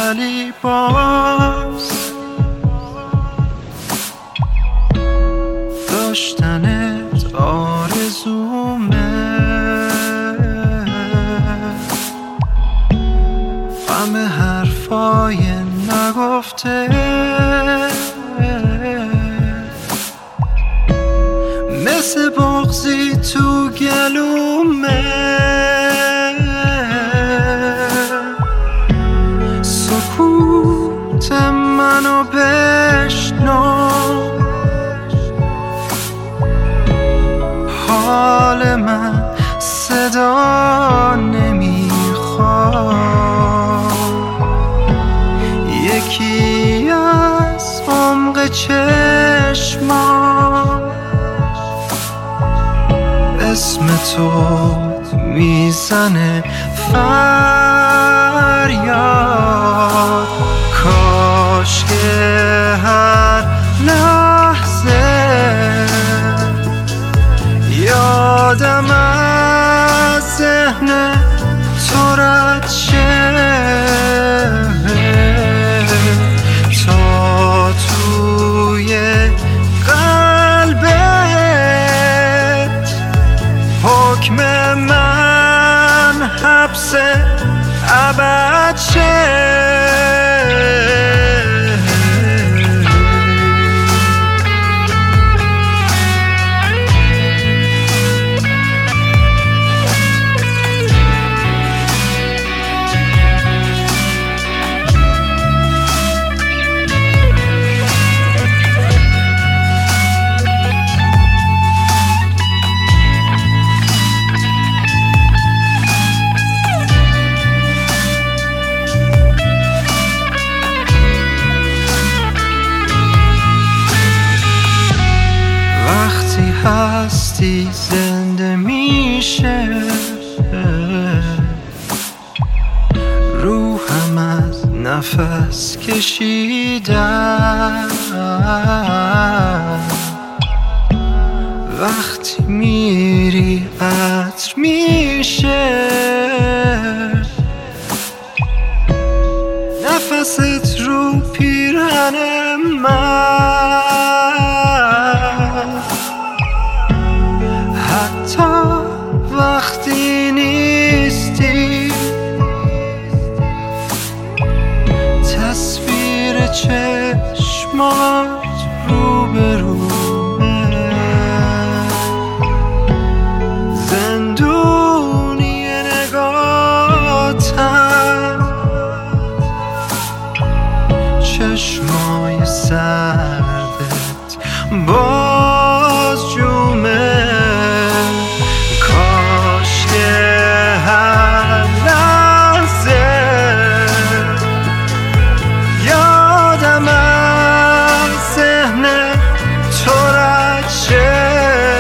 ولی باز داشتنت آرزومه. غم حرفای نگفته مثل بغضی تو گلومه. سکوت منو بشنو، حال من صدا نمیخواد. یکی از عمق چشمام اسم تو میزنه فریاد. کاش که هر لحظه یادم از ذهن تو رد شه تا توی قلبت حکم من حبس ابد شه. وقتی هستی زنده میشه، روحم از نفس کشیدن. وقتی میری عطر میشه، نفست رو پیرهن من. حتی وقتی نیستی تصویر چشمات روبرومه. زندونی نگاهتم، چشمای سردت باز جومه. کاش که هر لحظه یادم از ذهن تو رد شه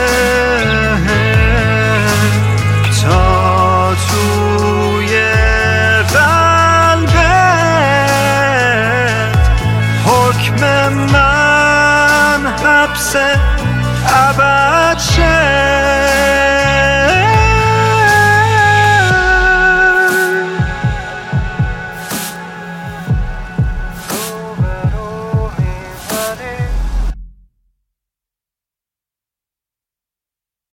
تا توی قلبت حکم من حبس ابد